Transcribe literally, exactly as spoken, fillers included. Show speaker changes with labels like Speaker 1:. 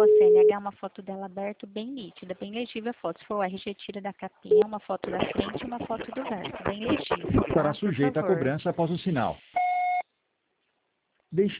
Speaker 1: a C N H, uma foto dela aberta, bem nítida, bem legível a foto. Se for o R G, tira da capinha, uma foto da frente e uma foto do verso, bem legível,
Speaker 2: Estará
Speaker 1: tá? Por
Speaker 2: sujeita a
Speaker 1: favor.
Speaker 2: cobrança após o sinal. Deixe